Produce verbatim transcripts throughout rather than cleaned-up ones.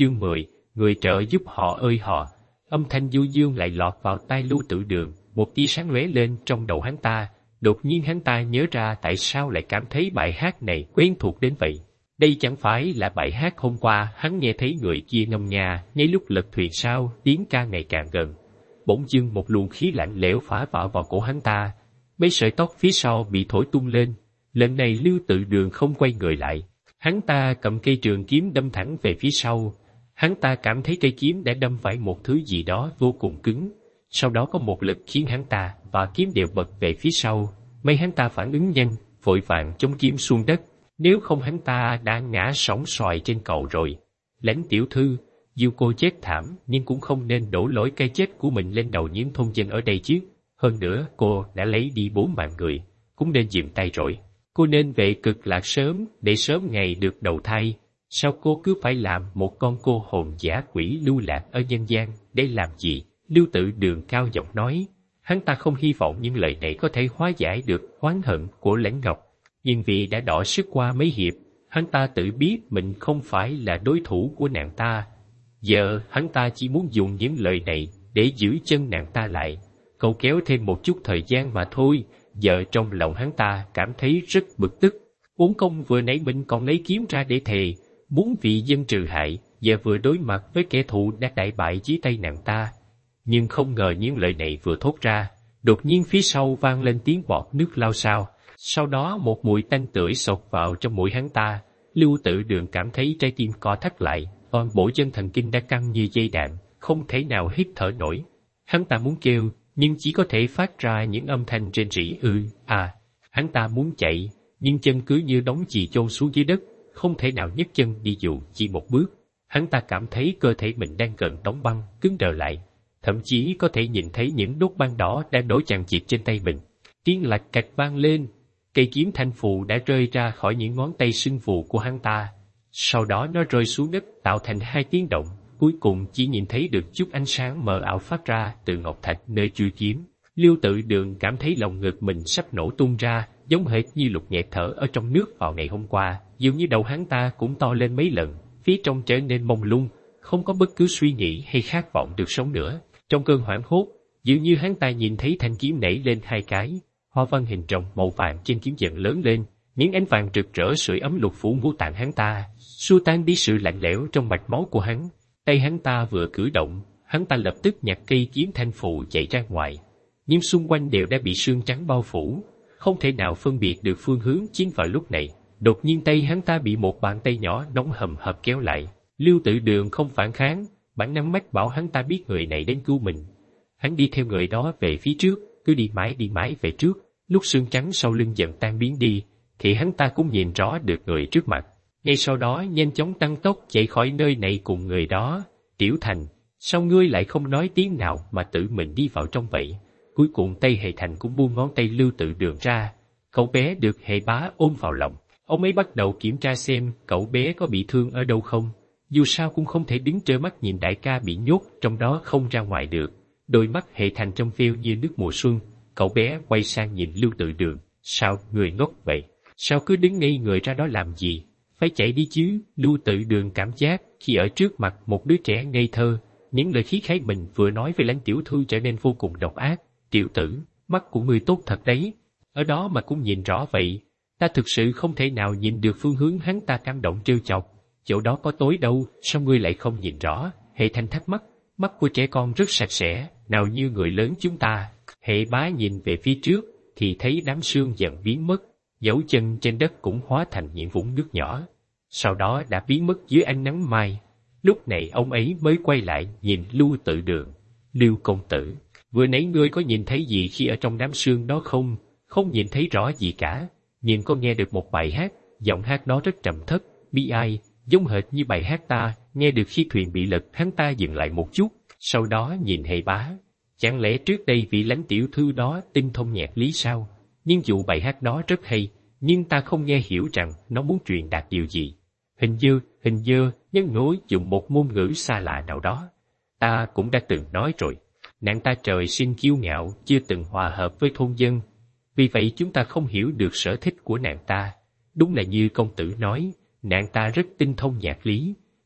Chương mười, người trợ giúp họ ơi họ. Âm thanh du dương lại lọt vào tai Lưu Tự Đường, một tia sáng lóe lên trong đầu hắn ta. Đột nhiên hắn ta nhớ ra tại sao lại cảm thấy bài hát này quen thuộc đến vậy. Đây chẳng phải là bài hát hôm qua hắn nghe thấy người kia ngâm nga ngay lúc lật thuyền sao? Tiếng ca ngày càng gần. Bỗng dưng một luồng khí lạnh lẽo phả vào vào cổ hắn ta. Mấy sợi tóc phía sau bị thổi tung lên. Lần này Lưu Tự Đường không quay người lại. Hắn ta cầm cây trường kiếm đâm thẳng về phía sau. Hắn ta cảm thấy cây kiếm đã đâm phải một thứ gì đó vô cùng cứng. Sau đó có một lực khiến hắn ta và kiếm đều bật về phía sau. May hắn ta phản ứng nhanh, vội vàng chống kiếm xuống đất. Nếu không hắn ta đã ngã sóng xoài trên cầu rồi. Lãnh tiểu thư, dù cô chết thảm nhưng cũng không nên đổ lỗi cái chết của mình lên đầu những thôn dân ở đây chứ. Hơn nữa cô đã lấy đi bốn mạng người, cũng nên dừng tay rồi. Cô nên về Cực Lạc sớm để sớm ngày được đầu thai. Sao cô cứ phải làm một con cô hồn giả quỷ lưu lạc ở nhân gian để làm gì? Lưu Tự Đường cao giọng nói. Hắn ta không hy vọng những lời này có thể hóa giải được oán hận của Lãnh Ngọc. Nhưng vì đã đọ sức qua mấy hiệp, hắn ta tự biết mình không phải là đối thủ của nàng ta. Giờ hắn ta chỉ muốn dùng những lời này để giữ chân nàng ta lại, cầu kéo thêm một chút thời gian mà thôi. Giờ trong lòng hắn ta cảm thấy rất bực tức. Uống công vừa nãy mình còn lấy kiếm ra để thề, muốn vì dân trừ hại, giờ vừa đối mặt với kẻ thù đã đại bại dưới tay nàng ta. Nhưng không ngờ những lời này vừa thốt ra, đột nhiên phía sau vang lên tiếng bọt nước lao xao. Sau đó một mùi tanh tưởi xộc vào trong mũi hắn ta. Lưu Tự Đường cảm thấy trái tim co thắt lại, toàn bộ chân thần kinh đã căng như dây đàn, không thể nào hít thở nổi. Hắn ta muốn kêu, nhưng chỉ có thể phát ra những âm thanh rên rỉ ư, à. Hắn ta muốn chạy, nhưng chân cứ như đống chì chôn xuống dưới đất, không thể nào nhấc chân đi dù chỉ một bước. Hắn ta cảm thấy cơ thể mình đang gần đóng băng, cứng đờ lại. Thậm chí có thể nhìn thấy những đốt băng đỏ đang nổi chằng chịt trên tay mình. Tiếng lạch cạch vang lên. Cây kiếm thanh phù đã rơi ra khỏi những ngón tay sưng phù của hắn ta. Sau đó nó rơi xuống đất tạo thành hai tiếng động. Cuối cùng chỉ nhìn thấy được chút ánh sáng mờ ảo phát ra từ ngọc thạch nơi chui kiếm. Lưu Tự Đường cảm thấy lòng ngực mình sắp nổ tung ra, giống hệt như Lục Nghẹt thở ở trong nước vào ngày hôm qua. Dường như đầu hắn ta cũng to lên mấy lần, phía trong trở nên mông lung, không có bất cứ suy nghĩ hay khát vọng được sống nữa. Trong cơn hoảng hốt, dường như hắn ta nhìn thấy thanh kiếm nảy lên hai cái. Hoa văn hình rồng màu vàng trên kiếm dần lớn lên, những ánh vàng rực rỡ sưởi ấm lục phủ ngũ tạng hắn ta, xua tan đi sự lạnh lẽo trong mạch máu của hắn. Tay hắn ta vừa cử động, hắn ta lập tức nhặt cây kiếm thanh phù chạy ra ngoài. Nhưng xung quanh đều đã bị sương trắng bao phủ, không thể nào phân biệt được phương hướng chiến vào lúc này. Đột nhiên tay hắn ta bị một bàn tay nhỏ nóng hầm hập kéo lại. Lưu Tự Đường không phản kháng, bản năng mách bảo hắn ta biết người này đến cứu mình. Hắn đi theo người đó về phía trước, cứ đi mãi đi mãi về trước. Lúc sương trắng sau lưng dần tan biến đi, thì hắn ta cũng nhìn rõ được người trước mặt. Ngay sau đó nhanh chóng tăng tốc chạy khỏi nơi này cùng người đó. Tiểu Thành, sao ngươi lại không nói tiếng nào mà tự mình đi vào trong vậy? Cuối cùng tay Hệ Thành cũng buông ngón tay Lưu Tự Đường ra. Cậu bé được Hệ Bá ôm vào lòng. Ông ấy bắt đầu kiểm tra xem cậu bé có bị thương ở đâu không. Dù sao cũng không thể đứng trơ mắt nhìn đại ca bị nhốt trong đó không ra ngoài được. Đôi mắt Hệ Thành trong veo như nước mùa xuân. Cậu bé quay sang nhìn Lưu Tự Đường. Sao người ngốc vậy? Sao cứ đứng ngây người ra đó làm gì? Phải chạy đi chứ. Lưu Tự Đường cảm giác khi ở trước mặt một đứa trẻ ngây thơ, những lời khí khái mình vừa nói về Lãnh tiểu thư trở nên vô cùng độc ác. Tiểu tử, mắt của ngươi tốt thật đấy. Ở đó mà cũng nhìn rõ vậy. Ta thực sự không thể nào nhìn được phương hướng hắn ta cảm động trêu chọc. Chỗ đó có tối đâu, sao ngươi lại không nhìn rõ? Hệ Thành thắc mắc. Mắt của trẻ con rất sạch sẽ, nào như người lớn chúng ta. Hệ Bá nhìn về phía trước, thì thấy đám sương dần biến mất, dấu chân trên đất cũng hóa thành những vũng nước nhỏ. Sau đó đã biến mất dưới ánh nắng mai. Lúc này ông ấy mới quay lại nhìn Lưu Tự Đường. Lưu công tử, vừa nãy ngươi có nhìn thấy gì khi ở trong đám sương đó không? Không nhìn thấy rõ gì cả, nhưng có nghe được một bài hát, giọng hát đó rất trầm thấp, bi ai, giống hệt như bài hát ta nghe được khi thuyền bị lật. Hắn ta dừng lại một chút, sau đó nhìn Hệ Bá. Chẳng lẽ trước đây vị Lãnh tiểu thư đó tinh thông nhạc lý sao? Nhưng dù bài hát đó rất hay, nhưng ta không nghe hiểu rằng nó muốn truyền đạt điều gì. Hình như, hình như, nhân ngối dùng một ngôn ngữ xa lạ nào đó. Ta cũng đã từng nói rồi, nàng ta trời sinh kiêu ngạo, chưa từng hòa hợp với thôn dân. Vì vậy chúng ta không hiểu được sở thích của nàng ta. Đúng là như công tử nói, nàng ta rất tinh thông nhạc lý.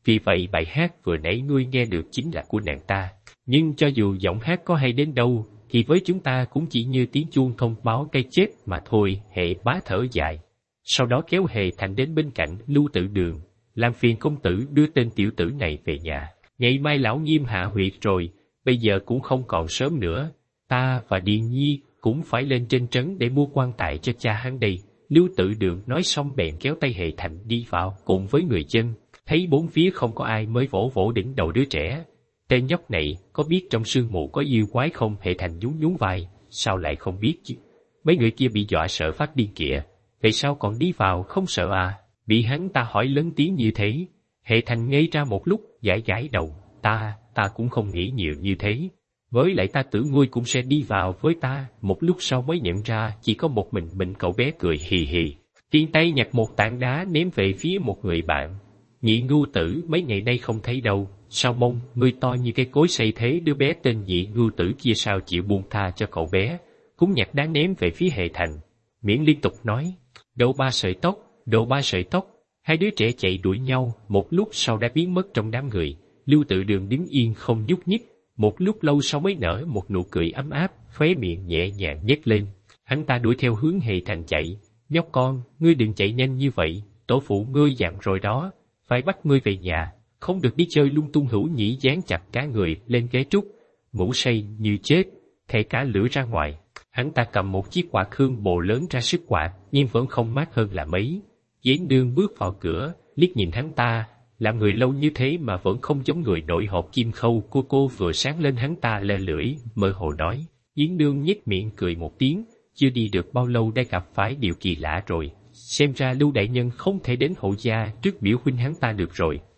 vì vậy bài hát vừa nãy ngươi nghe được chính là của nàng ta. Nhưng cho dù giọng hát có hay đến đâu, thì với chúng ta cũng chỉ như tiếng chuông thông báo cái chết mà thôi. Hệ Bá thở dài, sau đó kéo Hề Thành đến bên cạnh Lưu Tự Đường, làm phiền công tử đưa tên tiểu tử này về nhà. Ngày mai lão Nghiêm hạ huyệt rồi, bây giờ cũng không còn sớm nữa. Ta và Điền Nhi cũng phải lên trên trấn để mua quan tài cho cha hắn đây. Lưu Tự Đường nói xong bèn kéo tay Hề Thành đi vào cùng với người dân. Thấy bốn phía không có ai mới vỗ vỗ đỉnh đầu đứa trẻ. Tên nhóc này có biết trong sương mù có yêu quái không? Hề Thành nhún nhún vai, sao lại không biết chứ? Mấy người kia bị dọa sợ phát điên kìa, vậy sao còn đi vào không sợ à? Bị hắn ta hỏi lớn tiếng như thế, Hề Thành ngây ra một lúc, gãi gãi đầu. Ta, ta cũng không nghĩ nhiều như thế. Với lại ta tưởng ngươi cũng sẽ đi vào với ta. Một lúc sau mới nhận ra chỉ có một mình mình. Cậu bé cười hì hì, tiên tay nhặt một tảng đá ném về phía một người bạn. Nhị Ngưu Tử mấy ngày nay không thấy đâu, sao mông ngươi to như cái cối xây thế? Đứa bé tên Nhị Ngưu Tử kia sao chịu buông tha cho cậu bé, cũng nhặt đá ném về phía Hề Thành, miệng liên tục nói độ ba sợi tóc, độ ba sợi tóc. Hai đứa trẻ chạy đuổi nhau, một lúc sau đã biến mất trong đám người. Lưu Tự Đường đứng yên không nhúc nhích, một lúc lâu sau mới nở một nụ cười ấm áp, khóe miệng nhẹ nhàng nhếch lên. Hắn ta đuổi theo hướng Hề Thành chạy. Nhóc con, ngươi đừng chạy nhanh như vậy, tổ phụ ngươi dặn rồi đó, phải bắt ngươi về nhà, không được đi chơi lung tung. Hữu Nhĩ dán chặt cả người lên ghế trúc, ngủ say như chết, thè cả lửa ra ngoài. Hắn ta cầm một chiếc quạt hương bồ lớn ra sức quạt, nhưng vẫn không mát hơn là mấy. Giếng Đương bước vào cửa, liếc nhìn hắn ta, làm người lâu như thế mà vẫn không giống người nội hộp kim khâu. Cô cô vừa sáng lên. Hắn ta le lưỡi, mơ hồ nói. Giếng Đương nhếch miệng cười một tiếng, chưa đi được bao lâu đã gặp phải điều kỳ lạ rồi. Xem ra Lưu đại nhân không thể đến Hậu gia trước biểu huynh hắn ta được rồi.